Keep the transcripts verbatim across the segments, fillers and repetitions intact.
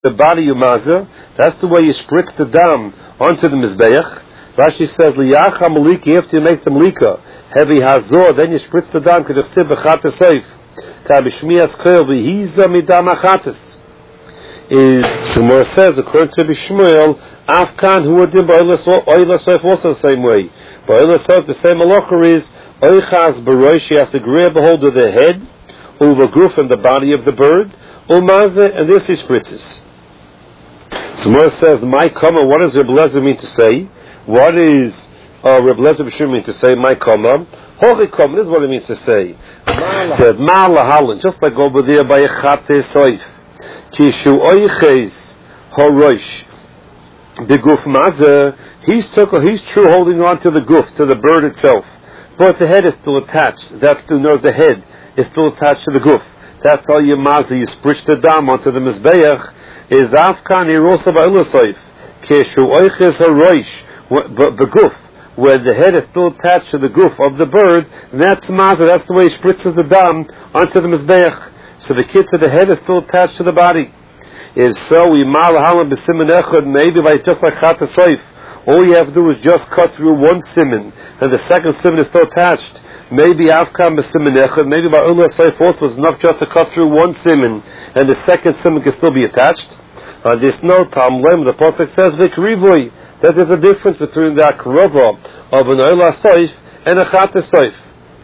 the body of Mazah. That's the way you spritz the dam onto the Mizbeach. Rashi says, Liyacha Malika, after you make the Malika, heavy Hazor, then you spritz the dam, because it's Sibachat Seif. Kabishmias Khail, Vihiza Midam Achatis. Shmuel says, according to Bishmuel, Afkan, who would do Ba'ila Seif also the same way. Ba'ila Seif, the same halacha is, Oichaz Barosh, you have to grab a hold of the head, over goof and the body of the bird, Ulmaze, and this he spritzes. Shmuel says, my comment, what does Reb Lezer mean to say? What is uh, Reb Lezer B'Shur mean to say? My comment. Hochi comment, this is what it means to say. Ma'alahalan, just like over there by a Chatei Soif. Kishu Oiches Horosh Beguf Mazeh, he's took, he's true holding on to the goof, to the bird itself. But the head is still attached. That's the, no, the head is still attached to the goof. That's how you mazeh, you spritz the dam onto the Mizbeach. Is Afkan Hirosa Ba'ila Soif. Kishu Oiches Horosh the goof, where the head is still attached to the goof of the bird, that's mazah, that's the way he spritzes the dam onto the Mizbeach. So the kitzah, the head is still attached to the body. If so, we malahalam b'simen echad, maybe by just like Chatei Soif, all you have to do is just cut through one siman, and the second siman is still attached. Maybe Afkan b'simen echad, maybe by Ula Soif also is enough just to cut through one siman, and the second siman can still be attached. On this note, Talmud, the Pasuk says, V'krivui, that there's a difference between the akrova of an Ula Soif and a Chatei Soif.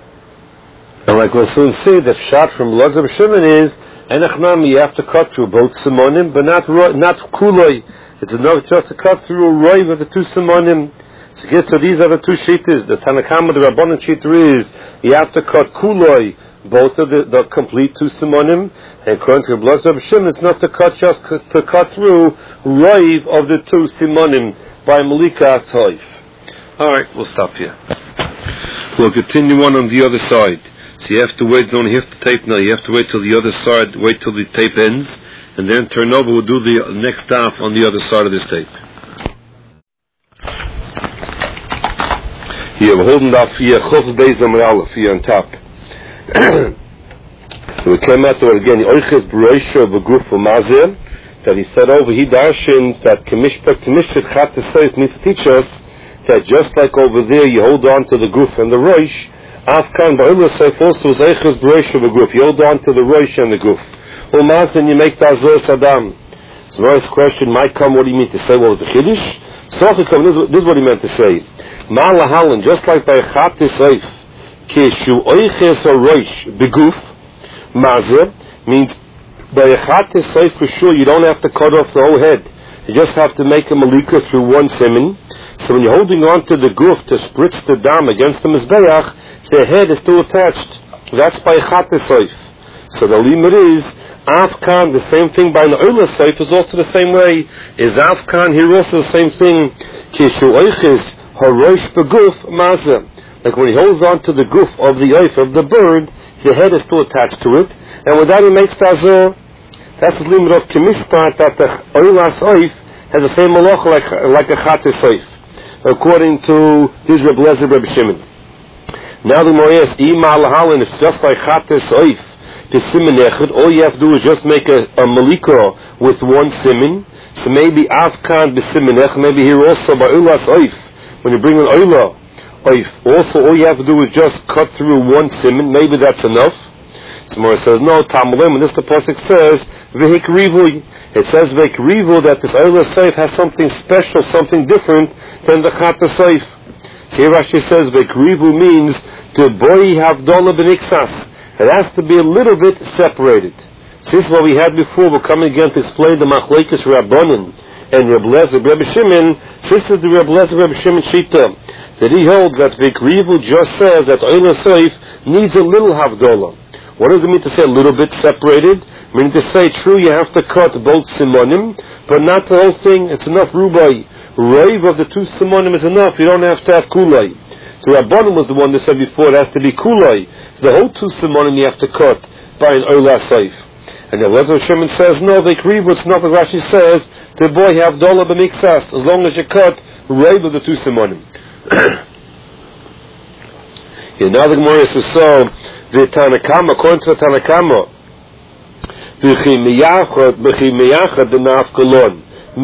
And like we'll soon see, the shot from Lezer B'Shimon is, Enachnami, you have to cut through both simonim, but not not kuloi. It's enough just to cut through a roi with the two simonim. So, so these are the two shittas. The Tanakama, the Rabbanan shitta is, you have to cut kuloi, both of the, the complete two simonim, and according to Lezer B'Shimon, it's not to cut just to cut through roi of the two simonim by Malika Soif. Alright, we'll stop here. We'll continue on on the other side. So you have to wait, don't have to tape now, you have to wait till the other side, wait till the tape ends, and then turn over, we'll do the next staff on the other side of this tape. Here, we're holding off here, Chov Beis Amar Aleph, here on top. We came out to it again, Oiches B'Roisho V'Guf V'Mazeh, that he said over, he darshan, that Kemishpek Kemishpek Chatei Soif means to teach us, that just like over there, you hold on to the Guf and the Roish, Afkan Ba'ila Seif also is Eiches B'Rosh of a Guf. You hold on to the Rosh and the Guf. Umaz, then you make the Azor Saddam. So the first question might come, what do you mean to say? What was the Kiddush? So this, this is what he meant to say. Ma'alahalan, just like by Chatei Soif, Kishu Eiches Rosh Beguf, Mazeh, means by Chatei Soif for sure you don't have to cut off the whole head. You just have to make a malika through one siman. So when you're holding on to the guf to spritz the dam against the Mizbeach, the head is still attached. That's by Chatei Soif. So the limit is, Afkan, the same thing by Na'ula Soif is also the same way. Is Afkan here also the same thing? Kishu Oiches Harosh Beguf Mazeh. Like when he holds on to the guf of the oif of the bird, the head is still attached to it. And with that he makes Tazor. That's the limit of Kimishpat, that the Oilas Oif has the same malach like, like a Chatei Soif, according to this Reb Lezer B'Shimon. Now the Gemara asks, Ima it's just like Chatei Soif, the siman echad, all you have to do is just make a, a malika with one siman. So maybe Afkan b'siman echad, maybe here also by Ulas Oif, when you bring an Oila Oif, also all you have to do is just cut through one siman, maybe that's enough. So Gemara says, no, Talmud, when this the Pasuk says, V'hikrivu, it says V'hikrivu that this Oila Soif has something special, something different than the Chatei Soif. Here Rashi says V'hikrivu means to boy havdola b'niksas. It has to be a little bit separated. So this is what we had before. We're coming again to explain the Machlekes Rabbanan and Reb Lezer Reb Shimon. This is the Reb Lezer Reb Shimon Shita, that he holds that V'hikrivu just says that Oila Soif needs a little havdola. What does it mean to say a little bit separated? Meaning to say, true, you have to cut both simonim, but not the whole thing. It's enough rubai. Rave of the two simonim is enough. You don't have to have kulai. So Rabbanan was the one that said before it has to be kulai. So the whole two simonim you have to cut by an Oila Soif. And the Lezer Shimon says, no, they agree with not what Rashi says, the boy have dola b'miksas, as long as you cut rave of the two simonim. Yeah, now the Gemara says, so, the Tanakama, according to the Tanakama, V'chi miyachad, v'chi miyachad the nafkalon.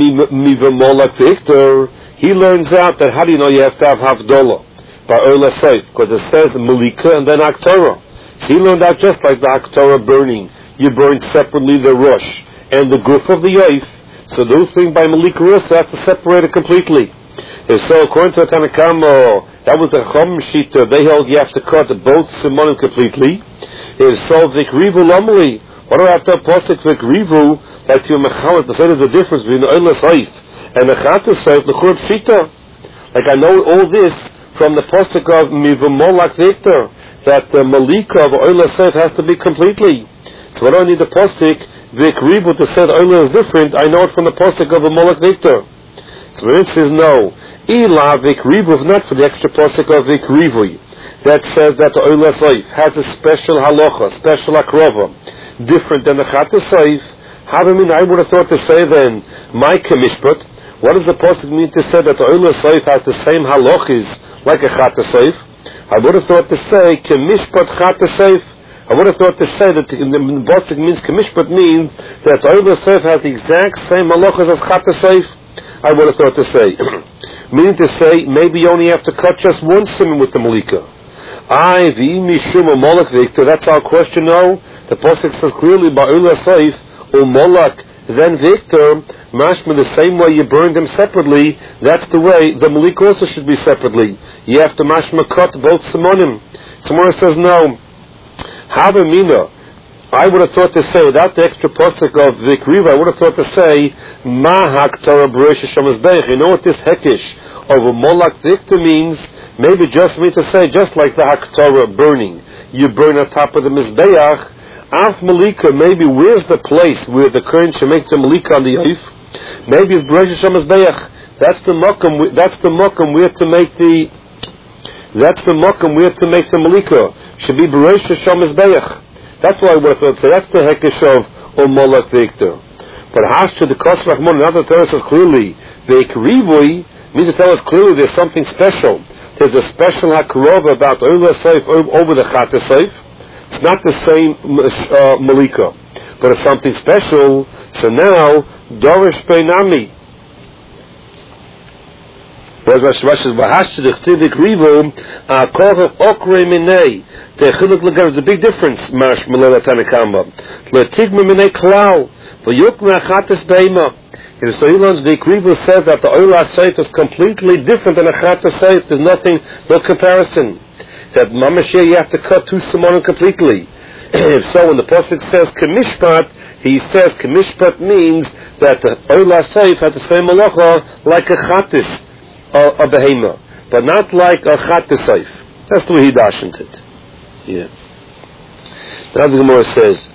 Mi v'molak Victor. He learns out that how do you know you have to have havdalah? By Oila Seif, because it says Malika and then Haktorah. So he learned out just like the Haktorah burning. You burn separately the Rosh and the Guf of the Yoif. So those things by Malika Rosh have to separate it completely. And so according to Tanakama, that was the Chom Shita, they held you have to cut both Simonim completely. And so Vikrivu Lomli, what do I have to have Posik Vikrivu? Like to Mechalit, to say there's a difference between the Oila Seif and the Chatus Seif, the Churb Shita. Like I know all this from the postuk of Mivamolak Victor, that the Malika of Oila Seif has to be completely. So I don't need the postuk Vikrivu to say the Oila is different. I know it from the postuk of Molak Victor. So when it says no, Ila Vikrivu is not for the extra postuk of Vikrivu that says that the Oila Seif has a special halacha, special akrova, different than the Chatas Seif. How do I mean? I would have thought to say then, my Kamishpat. What does the posuk mean to say that the Oila Seif has the same halachas like a Chatas Seif? I would have thought to say Kemishpat Chatas Seif. I would have thought to say that the posuk means Kemishpat means that the Oila Seif has the exact same halachas as Chatas Seif. I would have thought to say, meaning to say maybe you only have to cut just one simon with the Malika. I the Mishum Molak Victor. That's our question. No, the posuk says clearly by Oila Seif or Molak. Then Victor, mashma the same way you burn them separately, that's the way the Malik also should be separately. You have to mashma cut both simonim. Someone says no. Havamina, I would have thought to say, without the extra posuk of Vikriva, I would have thought to say, Ma Haktorah B'Rosh Hashanah. You know what this hekish of a Molak Victor means? Maybe just me to say, just like the Haktorah burning, you burn on top of the Mizbeach. Af Malika, maybe where's the place where the current should make the Malika on the Yif? Maybe it's B'Rosh Hashanah. That's the Mokum. That's the Mokum where to make the. That's the Mokum where to make the Malika. Should be B'Rosh Hashanah. That's why I would have thought. So that's the hekesh of Omolak Victor. But Hashta the Kos Rachmon, another tells us clearly the Ikrivui means to tell us clearly there's something special. There's a special hakarova about Oila Seif over the Chatas Seif. It's not the same uh, Malika, but it's something special. So now, Dorish Beinami. Rashi says, "V'hashtu d'chtivik rivu akorav okre minei." The chiluk legar is a big difference. Marsh Malala Tanakamba. Letigma minei klau v'yukma achatas beima. In the Soilons, the Ikrivu says that the Oila Seif is completely different than a Chatas Seif. There's nothing, no comparison. That mamashir you have to cut two simonim completely. If so, when the pasuk says Kemishpat, he says Kemishpat means that the Oila Seif has the same malacha like a Chatas, a behema, but not like a Chatas Seif. That's the way he dashens it. Yeah. Now the Gemara says,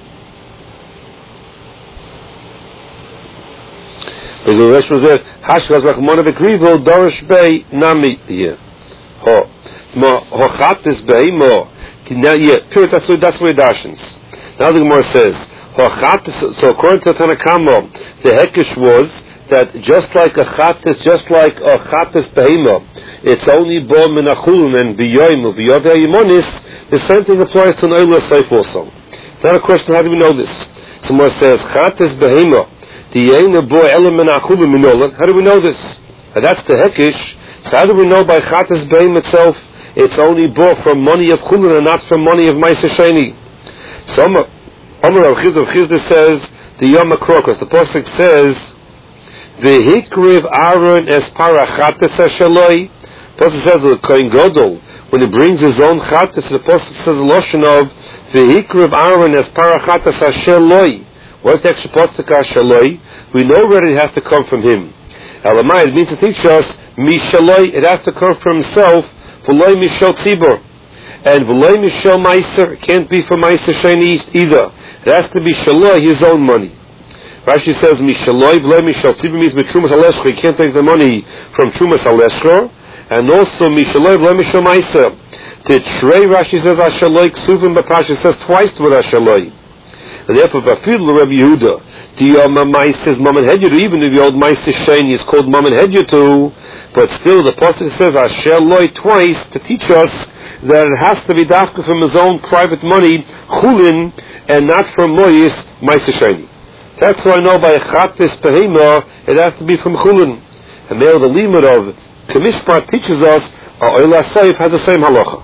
the Gemara was there. Hashgaz Rachmona V'Krivo Dorish Bei Nami. Yeah. Ho. Ma Hochatis Behemo. Now, yeah. Period. That's what that's what he dashens. Now the Gemara says, Hochatis. So according to Tanakama, the hekesh was that just like a Chatis, just like a Chatis Behemo, it's only Bo Menachulun and Biyoimu V'Yodei Yimonis. The same thing applies to an Oila Seif also. Now a question: how do we know this? Someone says Chatis Behemo. How do we know this? And that's the hekish. So how do we know by Chatas Beim itself it's only bought from money of Chulun and not from money of Ma'aser Sheni? So Omer Rav Chizda says the Yom HaKrokos. The pasuk says V'hikriv Aaron es para Chatas Hashaloi. The pasuk says the Kohen Gadol when he brings his own Chatas. The pasuk says the loshon of V'hikriv Aaron es para Chatas Hashaloi. What's the extra pasuk Hashaloi? We know where it has to come from him. Elamai, it means to teach us Mishaloi. It has to come from himself. V'loi Mishal Tzibur, and V'loi Mishal Meiser. It can't be from Meiser Sheni either. It has to be Shaloi, his own money. Rashi says Mishaloi V'loi Mishal Tzibur means Mitrumas Aleshcha. He can't take the money from Trumas Aleshcha, and also Mishaloi V'loi Mishal Meiser. To Trey, Rashi says Hashaloi Ksuvim B'Pasha says twice the word Hashaloi. And therefore, Vafil Rabbi Yehuda, the Yom says Mammon Hedyu, even if the old Maisa Sheni is called Mammon Hedyu too, but still the Pasuk says Asher Loi twice to teach us that it has to be dafka from his own private money, Chulin, and not from Mois Maisa Sheni. That's why I know by Chatis Behema, it has to be from Chulin. And there the limit of Kamishpat teaches us, Oila Seif has the same halacha.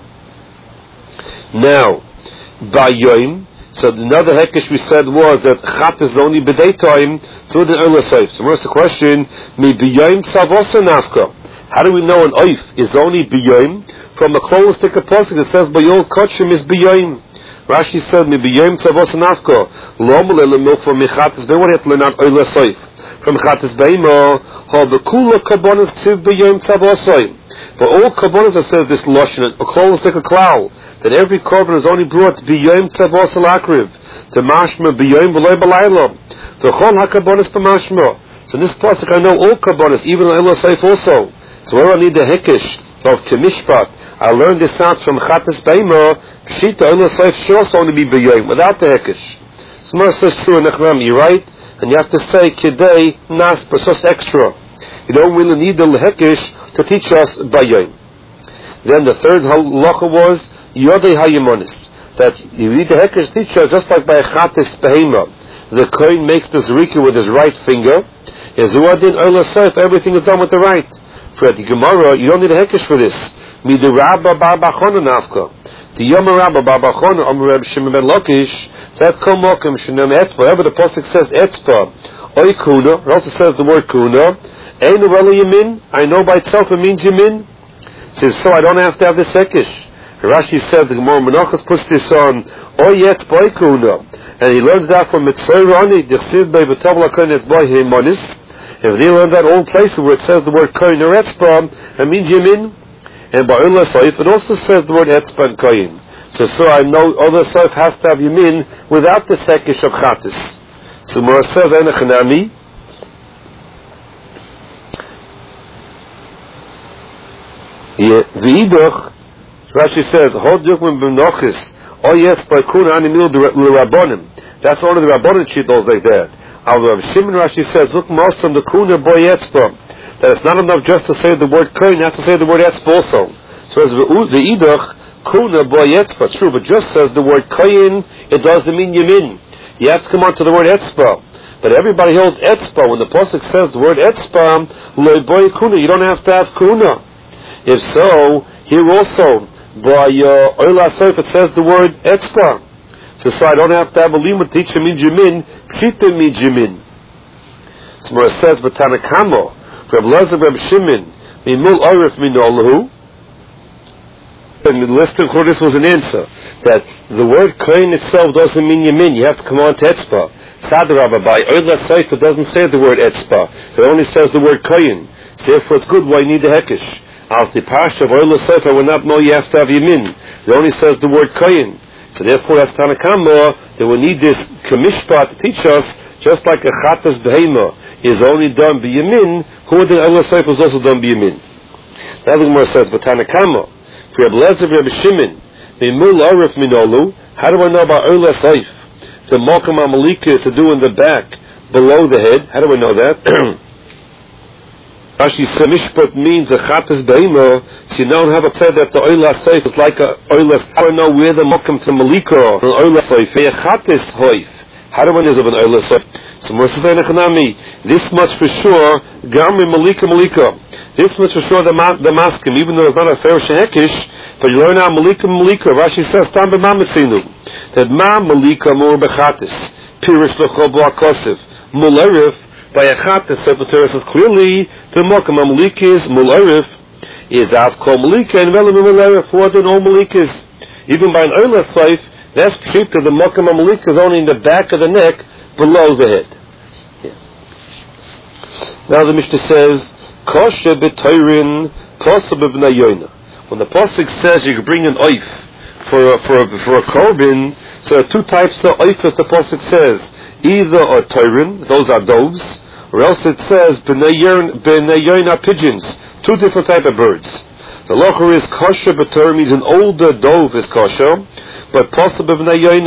Now, by Yom, so another hekesh we said was that Chat is only b'day time, so the Oila Seif. So what's the question? Mi b'yom savosa nafka. How do we know an oif is only b'yom? From the closest stick of pasuk that says b'yol kachim is b'yom. Rashi said mi b'yom savosa nafka. Lo mulele milk from michatis. Then what have to learn out Oila Seif? From Chatas Beima, ha bekula kabonas tiv b'yom savosai. But all kabonas are said this lashon, a close like a cloud, that every carbon is only brought b'yom savosal akriv, to mashma b'yom v'loy b'layla. The chol hakabonas b'mashma. So in this pasuk I know all kabonas, even Oila Seif also. So where I need the hekesh of Kemishpat, I learned this out from Chatas Beima. Pshita Oila Seif should also only be b'yom without the hekesh. So Mar says true in Echnam, you're right. And you have to say, Kidei Nas, but just extra. You don't really need the Hekesh to teach us Bayom. Then the third halacha was, Yodei HaYimonis. That you need the Hekesh to teach us just like by a Chatis Behema. The Kohen makes the Zerika with his right finger. Yezuadin Oila Seif, everything is done with the right. For the Gemara, you don't need a Hekesh for this. Midu Rabba Bar Bachona Nafka. The Yom Rabba Bar Bachona, Amr Reb Shimon ben Lakish, that Kol Mokim Shenem Etzpa. Wherever the pasuk says Etzpa, Oy Kuna, it also says the word Kuna. Ein Reli Yamin, I know by itself it means Yamin. It says, so I don't have to have the Sekish. Rashi said, the Gemara Menachos puts this on, Oy Etzpa, Oy Kuna. And he learns that from Mitzvah Rani, Dichsiv Bei V'Tav L'Koin Etzba Himonis. If he learns that old place where it says the word Koin or Etzpa, it means Yamin. And by Oila Seif, it also says the word Etzpa and Koyin. So, so I know Oila Seif has to have Yamin without the Sekish of Chatis. So Mora says, Ein Echanami. V'idach, Rashi says, Hod Yukman B'nochis, Oh yes, by Kuna Animil L'Rabbonim. That's only the Rabbonim sheet those like that. Although Shimon Rashi says, look most on the Kuna Boy Etzpa. That it's not enough just to say the word Kohen, you have to say the word Etzpa also. So as the Idach, Kuna Boy Etzpa, true, but just says the word Kohen, it doesn't mean Yamin. You have to come on to the word Etzpa. But everybody holds Etzpa. When the pasuk says the word Etzpa, Loy Boy Kuna, you don't have to have Kuna. If so, here also, by uh, Oila Seif, it says the word Etzpa. So, so I don't have to have a lima teacher means Yamin, Pshita means Yamin. So where it says, V'tanakamo, Reb Lezer, Reb Shimon, Mimul Orif Minolahu. And the listening for this was an answer that the word Kohen itself doesn't mean Yamin. You have to come on to Etzpa. Sadarabba, by Oila Seif, it doesn't say the word Etzpa. It only says the word Kohen. Therefore, it's good why you need the Hekesh. As the Pasha of Oila Seif, I will not know you have to have Yamin. It only says the word Kohen. So therefore, as Tanakama, they will need this Kamishpa to teach us, just like a Chatas Behema is only done by Yamin, who the Oila Seif was also done by Yamin. The other Gemara says, but Tanakama, for Reb Lezer, Reb Shimon, Mimul Arif Minolu, how do I know about Oila Seif? The Malkam Amalika is to do in the back, below the head. How do I know that? Rashi said Mishpat means a Chatas Behema, so you don't have a play that the Oila Seif is like a Oila Seif. How do I know where the Malkam to Malika, an Oila Seif, a Chatas Hoif? How do I know of an Oila Seif? So this much for sure, Garmi Malika Malika. This much for sure, the the Maskim, even though it's not a fair Shehekish, but you learn now Malika Malika. Rashi says, Tam B'Mamesinu, that Ma Malika Mur B'Chatis, Pirish L'Chol B'Akosiv, Mularif, by a Chatis, Sefer says clearly, the Malka Malika is Mularif, is Av Kol Malika, and Velim Mularif, what do all Malikas? Even by an Oila Seif, that's cheap to the Malka Malika is only in the back of the neck, below the head. Yeah. Now the Mishnah says, Kosher b'toirin, kosher b'bnayoyna. When the pasuk says you can bring an oif for a, for a, for a korban, so there are two types of oifas the pasuk says. Either a toirin, those are doves, or else it says b'nayoyna pigeons, two different type of birds. The locher is kosher b'toirin means an older dove is kosher, but kosher b'bnayoyna.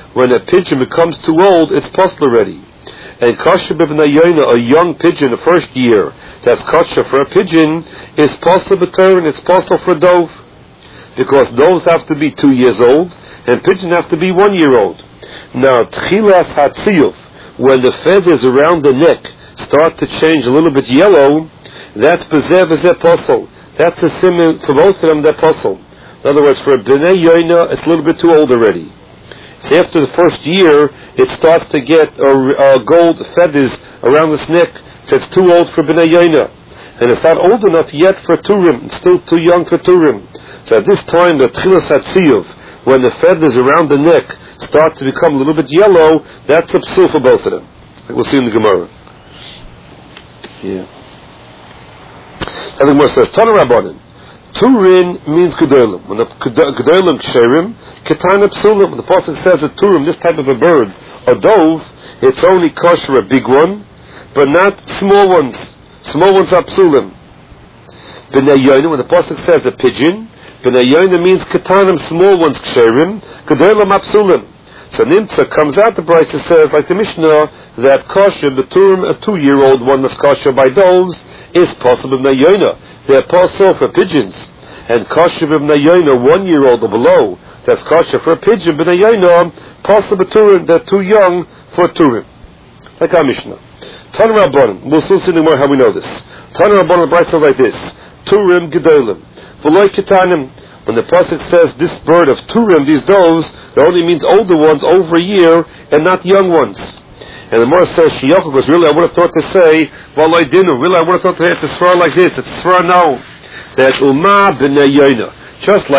when a pigeon becomes too old, it's possible already. And kosher b'bnei yoina, a young pigeon, the first year, that's kosher for a pigeon, is possible and it's possible for a dove. Because doves have to be two years old, and pigeons have to be one year old. Now, tchilas hatziyuf, when the feathers around the neck start to change a little bit yellow, that's bezev bezeh posel. That's a simon for both of them, they're posel. In other words, for a b'nei yoina, it's a little bit too old already. So after the first year, it starts to get uh, uh, gold feathers around its neck, so it's too old for b'nei yoina. And it's not old enough yet for turim, it's still too young for turim. So at this time, the tchilas hatziyuf, when the feathers around the neck start to become a little bit yellow, that's a psul for both of them. Like we'll see in the Gemara. Yeah. And the Gemara says, Tana Rabbanan, Turin means Gedolim. When the Gedolim ksherim, Ketana psulim. When the Pasuk says that Turim, this type of a bird, a dove, it's only kosher a big one, but not small ones. Small ones are psulim. B'nei yoina, when the Pasuk says a pigeon, B'nei yoina means Ketanim, small ones ksherim, Gedolim apsulim. So Nimtza comes out the price and says, like the Mishnah, that kosher, the Turim, a two-year-old one that's kosher by doves, is possible b'nei yoina. They're possible for pigeons. And kosher b'nei yoina, one-year-old or below, that's kosher for a pigeon, b'nei yoina, possible Turim, they're too young for Turim. Like our Mishnah. Tana Rabbanan, we'll still see more how we know this. Tana Rabbanan, the price says like this, Turim gedolim, v'loi ketanim. When the Pasuk says this bird of Turim, these doves, it only means older ones over a year and not young ones. And the Gemara says, Shiyachuk was really, I would have thought to say, well, I didn't. Really, I would have thought to say it's a svara like this. It's a svara now. That Umah b'nei yoina. Just like